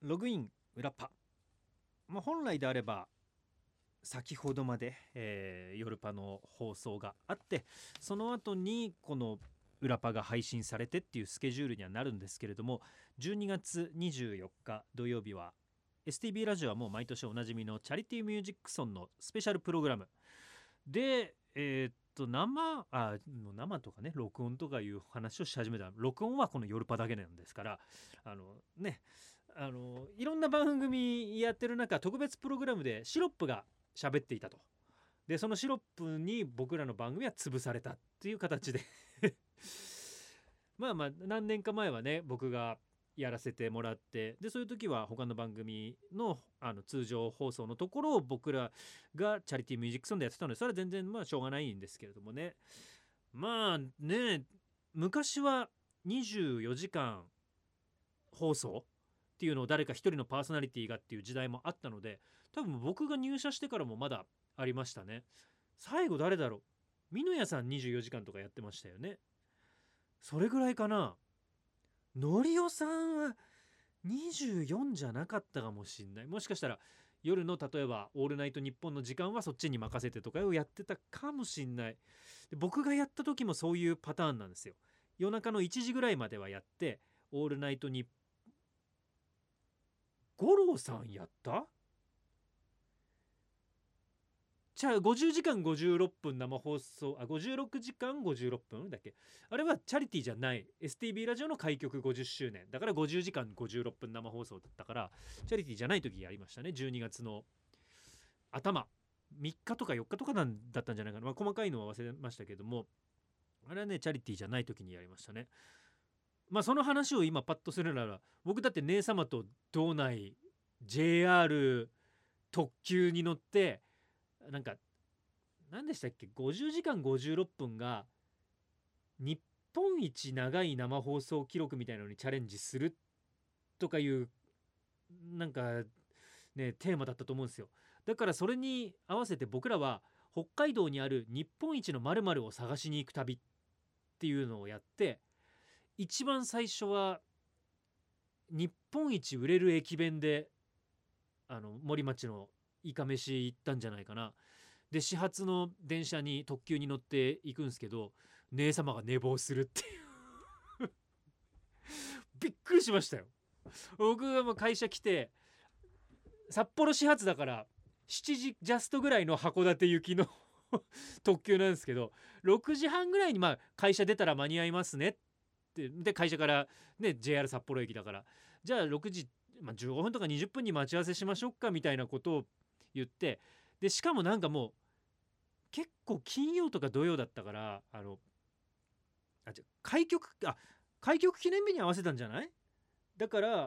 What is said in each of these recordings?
ログイン裏パ、本来であれば先ほどまで、夜パの放送があって、その後にこの裏パが配信されてっていうスケジュールにはなるんですけれども、12月24日土曜日は STB ラジオはもう毎年おなじみのチャリティーミュージックソンのスペシャルプログラムで、生とかね、録音とかいう話をし始めた。録音はこの夜パだけなんですから、いろんな番組やってる中、特別プログラムでシロップが喋っていたと。でそのシロップに僕らの番組は潰されたっていう形で何年か前はね、僕がやらせてもらって、でそういう時は他の番組の通常放送のところを僕らがチャリティーミュージックソンでやってたので、それは全然しょうがないんですけれどもね。昔は24時間放送っていうのを誰か一人のパーソナリティがっていう時代もあったので、多分僕が入社してからもまだありましたね。最後誰だろう、美濃屋さん24時間とかやってましたよね。それぐらいかな。のりおさんは24じゃなかったかもしんない。もしかしたら夜の例えば「オールナイトニッポン」の時間はそっちに任せてとかをやってたかもしんない。で僕がやった時もそういうパターンなんですよ。夜中の1時ぐらいまではやって、オールナイトニッポン、五郎さんやった？じゃあ50時間56分生放送、56時間56分だっけ。あれはチャリティーじゃない STB ラジオの開局50周年だから50時間56分生放送だったから、チャリティーじゃない時やりましたね。12月の頭3日とか4日とかだったんじゃないかな、細かいのは忘れましたけども、あれはねチャリティーじゃない時にやりましたね。その話を今パッとするなら、僕だって姉様と道内 JR 特急に乗って、何でしたっけ、50時間56分が日本一長い生放送記録みたいなのにチャレンジするとかいうテーマだったと思うんですよ。だからそれに合わせて僕らは北海道にある日本一の〇〇を探しに行く旅っていうのをやって、一番最初は日本一売れる駅弁で森町のいかめし行ったんじゃないかな。で始発の電車に特急に乗って行くんですけど、姉様が寝坊するっていうびっくりしましたよ。僕がもう会社来て、札幌始発だから7時ジャストぐらいの函館行きの特急なんですけど、6時半ぐらいに会社出たら間に合いますねって、で会社からね JR 札幌駅だから、じゃあ6時、15分とか20分に待ち合わせしましょうかみたいなことを言って、でしかももう結構金曜とか土曜だったから、開局記念日に合わせたんじゃない？だから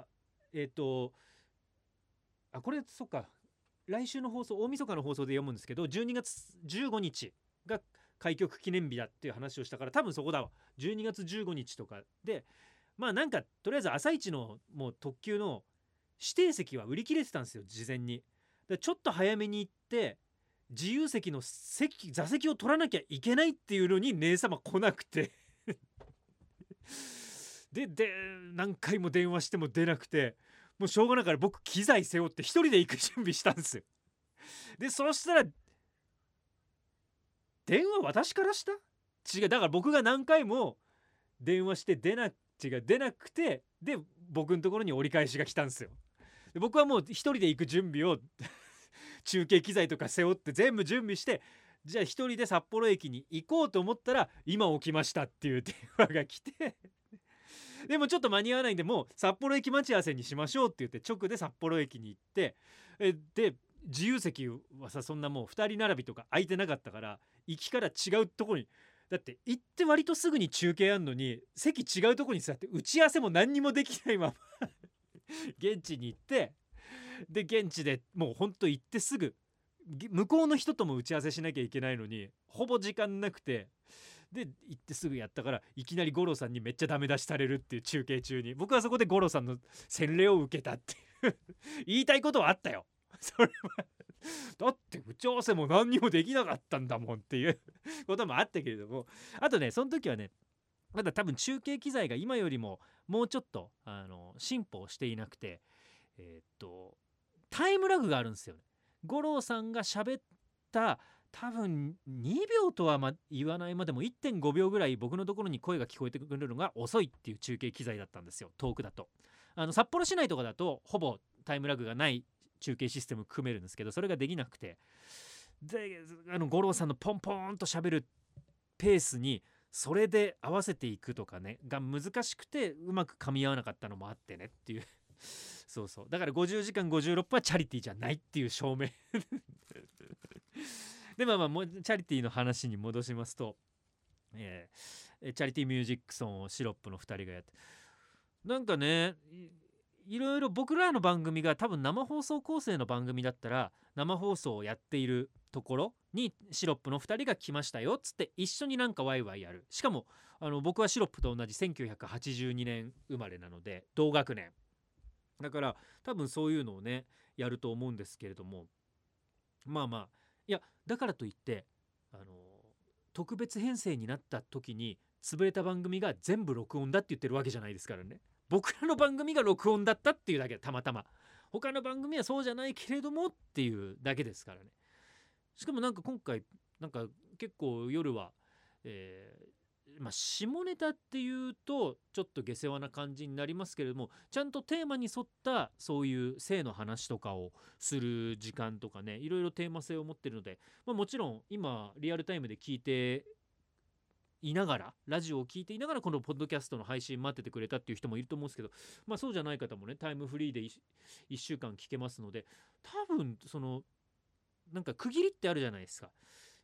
これそっか、来週の放送大晦日の放送で読むんですけど、12月15日が開局記念日だっていう話をしたから、多分そこだわ。12月15日とかで、とりあえず朝一のもう特急の指定席は売り切れてたんですよ、事前に。でちょっと早めに行って自由席の座席を取らなきゃいけないっていうのに姉様来なくてで何回も電話しても出なくて、もうしょうがないから僕機材背負って一人で行く準備したんですよ。でそうしたら電話私からした？違う、だから僕が何回も電話して出なくて、で僕のところに折り返しが来たんですよ。で僕はもう一人で行く準備を中継機材とか背負って全部準備して、じゃあ一人で札幌駅に行こうと思ったら今起きましたっていう電話が来てでもちょっと間に合わないんで、もう札幌駅待ち合わせにしましょうって言って直で札幌駅に行って、で自由席はさ、そんなもう2人並びとか空いてなかったから、行きから違うとこに、だって行って割とすぐに中継あんのに席違うとこに座って、打ち合わせも何にもできないまま現地に行って、で現地でもうほんと行ってすぐ向こうの人とも打ち合わせしなきゃいけないのにほぼ時間なくて、で行ってすぐやったから、いきなり五郎さんにめっちゃダメ出しされるっていう、中継中に僕はそこで五郎さんの洗礼を受けたっていう言いたいことはあったよ、それは。だって打ち合わせも何にもできなかったんだもんっていうこともあったけれども、あとねその時はね、まだ多分中継機材が今よりももうちょっと進歩していなくて、 タイムラグがあるんですよね。五郎さんが喋った多分2秒とは言わないまでも 1.5 秒ぐらい僕のところに声が聞こえてくるのが遅いっていう中継機材だったんですよ、遠くだと。札幌市内とかだとほぼタイムラグがない中継システム組めるんですけど、それができなくて、で五郎さんのポンポンと喋るペースにそれで合わせていくとかねが難しくて、うまく噛み合わなかったのもあってねっていうそうそう、だから50時間56分はチャリティーじゃないっていう証明でもうチャリティーの話に戻しますと、チャリティーミュージックソンをシロップの2人がやって、なんかね、いろいろ僕らの番組が多分生放送構成の番組だったら、生放送をやっているところにシロップの2人が来ましたよっつって一緒になんかワイワイやる。しかも僕はシロップと同じ1982年生まれなので同学年だから、多分そういうのをねやると思うんですけれども、いやだからといって特別編成になった時に潰れた番組が全部録音だって言ってるわけじゃないですからね。僕らの番組が録音だったっていうだけ、たまたま他の番組はそうじゃないけれどもっていうだけですからね。しかもなんか今回なんか結構夜は、下ネタっていうとちょっと下世話な感じになりますけれども、ちゃんとテーマに沿ったそういう性の話とかをする時間とかね、いろいろテーマ性を持ってるので、もちろん今リアルタイムで聞いていながら、ラジオを聞いていながらこのポッドキャストの配信待っててくれたっていう人もいると思うんですけど、そうじゃない方もねタイムフリーで 1週間聞けますので、多分なんか区切りってあるじゃないですか。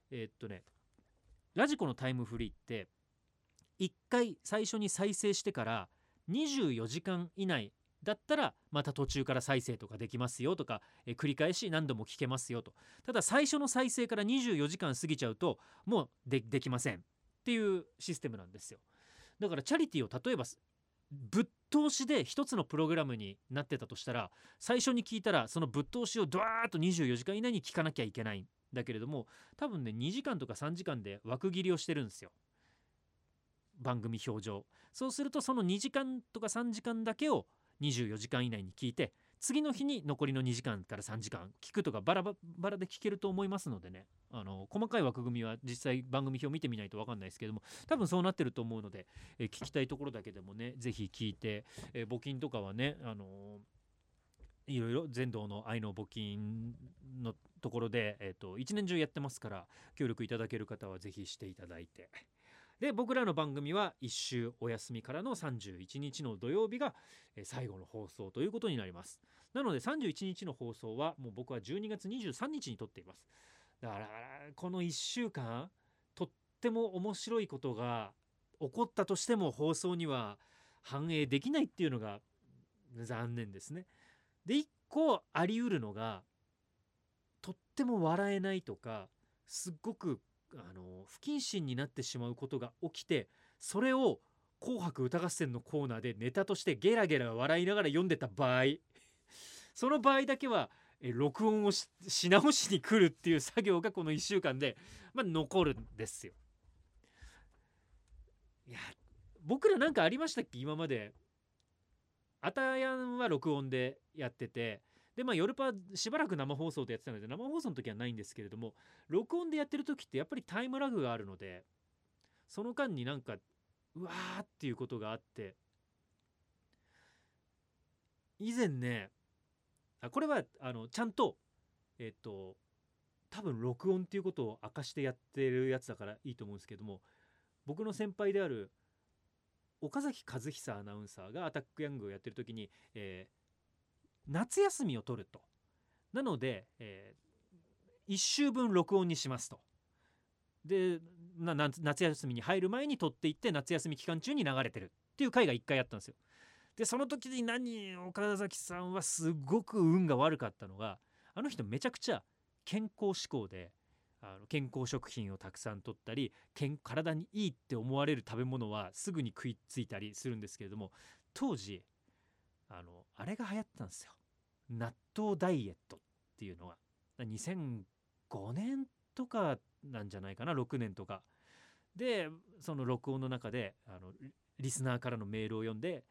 ラジコのタイムフリーって1回最初に再生してから24時間以内だったらまた途中から再生とかできますよとか、繰り返し何度も聞けますよと。ただ最初の再生から24時間過ぎちゃうともうできませんっていうシステムなんですよ。だからチャリティーを例えばぶっ通しで一つのプログラムになってたとしたら、最初に聞いたらそのぶっ通しをドワーッと24時間以内に聞かなきゃいけないんだけれども、多分ね2時間とか3時間で枠切りをしてるんですよ、番組表上。そうするとその2時間とか3時間だけを24時間以内に聞いて、次の日に残りの2時間から3時間聞くとかバラバラで聞けると思いますのでね、細かい枠組みは実際番組表見てみないと分かんないですけども、多分そうなってると思うので、聞きたいところだけでもねぜひ聞いて、募金とかはねいろいろ全道の愛の募金のところで、一年中やってますから、協力いただける方はぜひしていただいて、で僕らの番組は1週お休みからの31日の土曜日が最後の放送ということになります。なので31日の放送はもう僕は12月23日に撮っています。だからこの1週間とっても面白いことが起こったとしても放送には反映できないっていうのが残念ですね。で1個あり得るのが、とっても笑えないとかすっごく不謹慎になってしまうことが起きて、それを紅白歌合戦のコーナーでネタとしてゲラゲラ笑いながら読んでた場合、その場合だけは録音をし直しに来るっていう作業がこの1週間で、残るんですよ。いや僕らなんかありましたっけ、今まで。あたやんは録音でやってて、で夜パしばらく生放送でやってたので生放送の時はないんですけれども、録音でやってる時ってやっぱりタイムラグがあるので、その間になんかうわーっていうことがあって、以前ね、これはちゃんと多分録音っていうことを明かしてやってるやつだからいいと思うんですけども、僕の先輩である岡崎和久アナウンサーがアタックヤングをやってる時に、夏休みを取ると。なので、1週分録音にしますと。で夏休みに入る前に撮っていって夏休み期間中に流れてるっていう回が1回あったんですよ。でその時に岡崎さんはすごく運が悪かったのが、あの人めちゃくちゃ健康志向で健康食品をたくさん取ったり、体にいいって思われる食べ物はすぐに食いついたりするんですけれども、当時あれが流行ったんですよ、納豆ダイエットっていうのが。2005年とかなんじゃないかな、6年とかで。その録音の中でリスナーからのメールを読んで、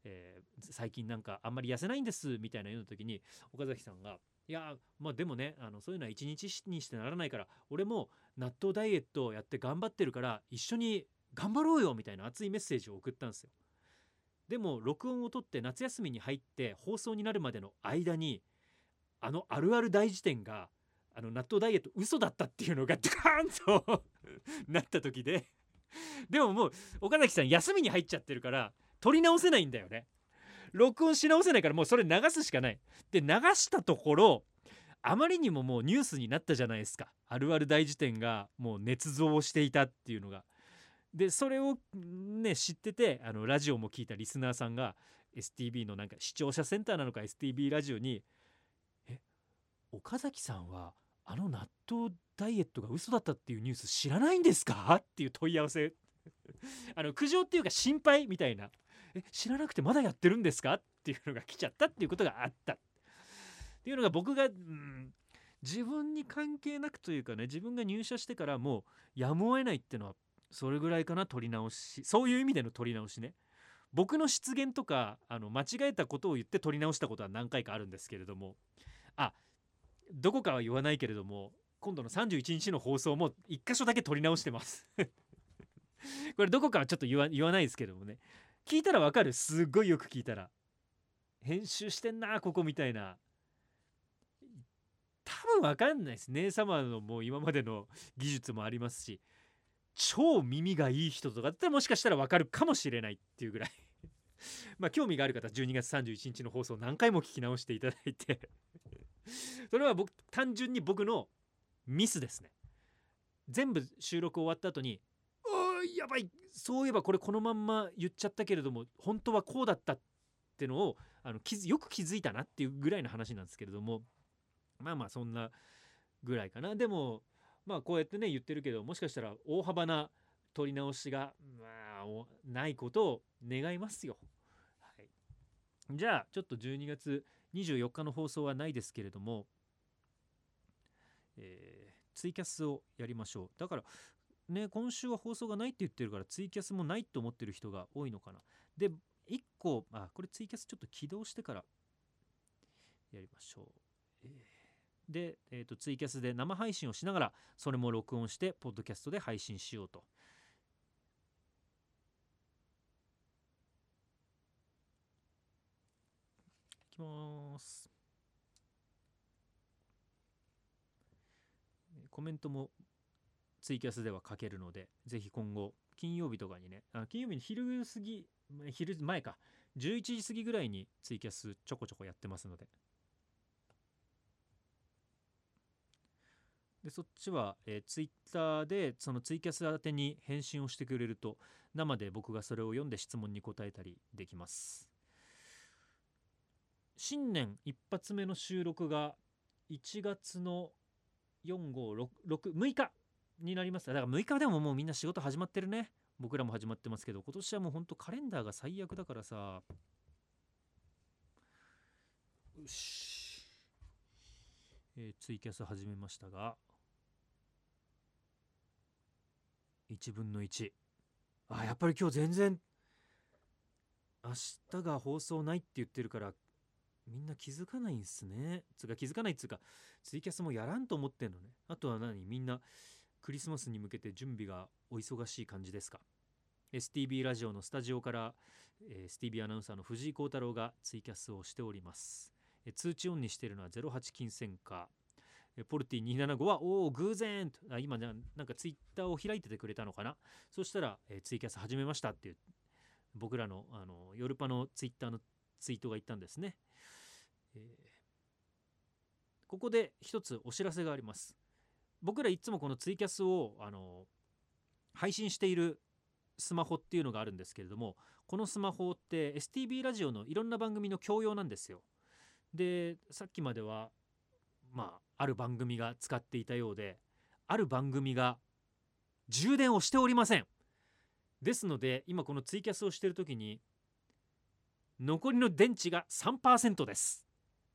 最近なんかあんまり痩せないんですみたいな言うの時に、岡崎さんがいやまあでもね、そういうのは一日にしてならないから、俺も納豆ダイエットをやって頑張ってるから一緒に頑張ろうよみたいな熱いメッセージを送ったんですよ。でも録音を取って夏休みに入って放送になるまでの間に、あるある大辞典が納豆ダイエット嘘だったっていうのがドカーンとなった時で、でももう岡崎さん休みに入っちゃってるから撮り直せないんだよね。録音し直せないからもうそれ流すしかない。で流したところ、あまりにももうニュースになったじゃないですか。あるある大辞典がもう捏造をしていたっていうのが。でそれをね知ってて、ラジオも聞いたリスナーさんが STB のなんか視聴者センターなのか STB ラジオに「え、岡崎さんは納豆ダイエットが嘘だったっていうニュース知らないんですか?」っていう問い合わせ苦情っていうか心配みたいな「知らなくてまだやってるんですか?」っていうのが来ちゃったっていうことがあったっていうのが、僕が、自分に関係なくというかね、自分が入社してからもうやむを得ないっていうのはそれぐらいかな。取り直し、そういう意味での取り直しね。僕の失言とか間違えたことを言って取り直したことは何回かあるんですけれども、どこかは言わないけれども、今度の31日の放送も1箇所だけ取り直してますこれどこかはちょっと言わないですけどもね、聞いたらわかる。すっごいよく聞いたら編集してんなここみたいな。多分わかんないです。姉様のもう今までの技術もありますし、超耳がいい人とかだったらもしかしたらわかるかもしれないっていうぐらいまあ興味がある方は12月31日の放送何回も聞き直していただいてそれは単純に僕のミスですね。全部収録終わった後に「おーやばい、そういえばこれこのまんま言っちゃったけれども本当はこうだった」ってのをよく気づいたなっていうぐらいの話なんですけれども、まあそんなぐらいかな。でもまあこうやってね言ってるけど、もしかしたら大幅な取り直しがないことを願いますよ。はい、じゃあちょっと12月24日の放送はないですけれども、ツイキャスをやりましょう。だからね、今週は放送がないって言ってるからツイキャスもないと思ってる人が多いのかな。で1個これツイキャスちょっと起動してからやりましょう。で、ツイキャスで生配信をしながらそれも録音してポッドキャストで配信しようと。いきます。コメントもツイキャスでは書けるので、ぜひ今後金曜日とかにね、金曜日の昼前か11時過ぎぐらいにツイキャスちょこちょこやってますので、でそっちは、ツイッターでそのツイキャス宛てに返信をしてくれると、生で僕がそれを読んで質問に答えたりできます。新年一発目の収録が1月の6日になります。だから6日でももうみんな仕事始まってるね。僕らも始まってますけど、今年はもうほんとカレンダーが最悪だからさ。よし、ツイキャス始めましたが1分の1。やっぱり今日全然明日が放送ないって言ってるからみんな気づかないんすね。気づかないっつうか、ツイキャスもやらんと思ってんのね。あとはみんなクリスマスに向けて準備がお忙しい感じですか。 STB ラジオのスタジオから、STB アナウンサーの藤井幸太郎がツイキャスをしております。通知オンにしているのは08金銭かポルティ275は偶然と今なんかツイッターを開いててくれたのかな。そしたら、ツイキャス始めましたっていう僕らの夜パのツイッターのツイートが言ったんですね。ここで一つお知らせがあります。僕らいつもこのツイキャスを配信しているスマホっていうのがあるんですけれども、このスマホって STB ラジオのいろんな番組の共用なんですよ。でさっきまではある番組が使っていたようで、ある番組が充電をしておりません。ですので今このツイキャスをしている時に残りの電池が 3% です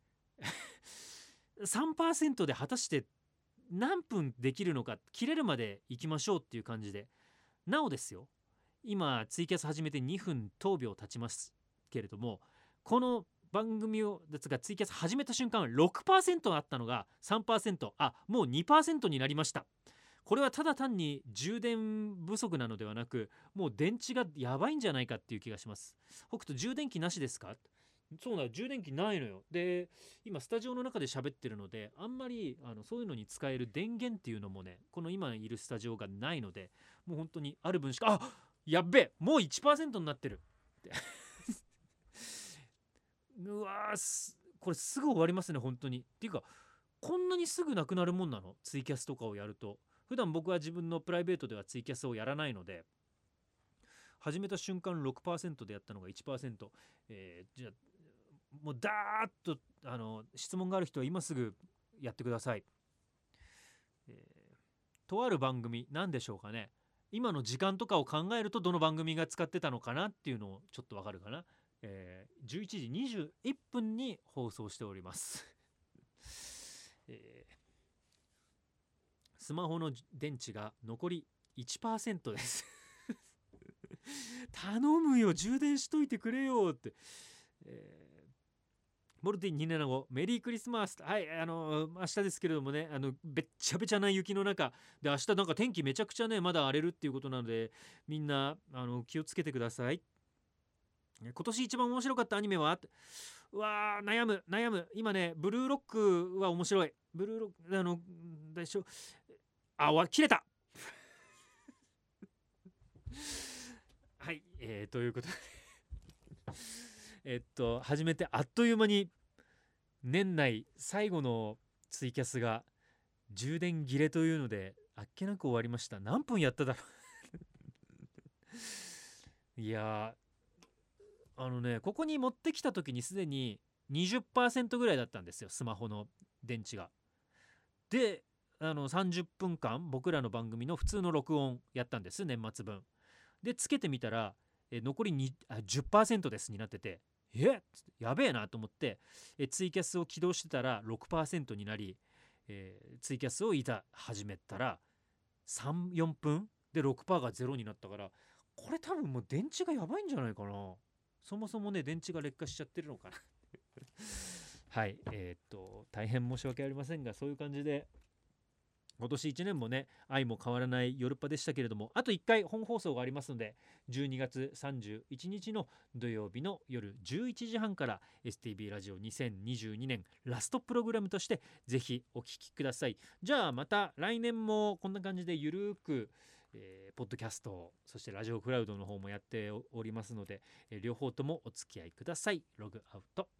3% で果たして何分できるのか、切れるまで行きましょうっていう感じで、なおですよ、今ツイキャス始めて2分10秒経ちましけれども、この番組をですがツイキャス始めた瞬間 6% あったのが 3%、 もう 2% になりました。これはただ単に充電不足なのではなく、もう電池がやばいんじゃないかっていう気がします。北斗、充電器なしですか？そうなの、充電器ないのよ。で、今スタジオの中で喋ってるので、あんまりそういうのに使える電源っていうのもね、この今いるスタジオがないので、もう本当にある分しか、やっべえ、もう 1% になってるってうわー、これすぐ終わりますね本当に。っていうか、こんなにすぐなくなるもんなの？ツイキャスとかをやると。普段僕は自分のプライベートではツイキャスをやらないので、始めた瞬間 6% でやったのが 1%、じゃあもうダーッと質問がある人は今すぐやってください。とある番組なんでしょうかね。今の時間とかを考えるとどの番組が使ってたのかなっていうのをちょっとわかるかな。11時21分に放送しております、スマホの電池が残り 1% です頼むよ、充電しといてくれよって、ボルティン275メリークリスマス。はい、明日ですけれどもね、べっちゃべちゃな雪の中で、明日なんか天気めちゃくちゃねまだ荒れるっていうことなので、みんな気をつけてください。今年一番面白かったアニメは？うわー、悩む。今ね、ブルーロックは面白い。ブルーロックでしょ。切れたはい、ということで始めてあっという間に年内最後のツイキャスが充電切れというのであっけなく終わりました。何分やっただろういやここに持ってきた時にすでに 20% ぐらいだったんですよ、スマホの電池が。で30分間僕らの番組の普通の録音やったんです、年末分で。つけてみたら残り10% ですになってて、やべえなと思って、ツイキャスを起動してたら 6% になり、ツイキャスをいざ始めたら34分で 6% が0になったから、これ多分もう電池がやばいんじゃないかな。そもそもね電池が劣化しちゃってるのかなはい大変申し訳ありませんが、そういう感じで今年1年もね愛も変わらない夜っぱでしたけれども、あと1回本放送がありますので、12月31日の土曜日の夜11時半から STB ラジオ2022年ラストプログラムとしてぜひお聞きください。じゃあまた来年もこんな感じでゆるくポッドキャスト、そしてラジオクラウドの方もやっておりますので、両方ともお付き合いください。ログアウト。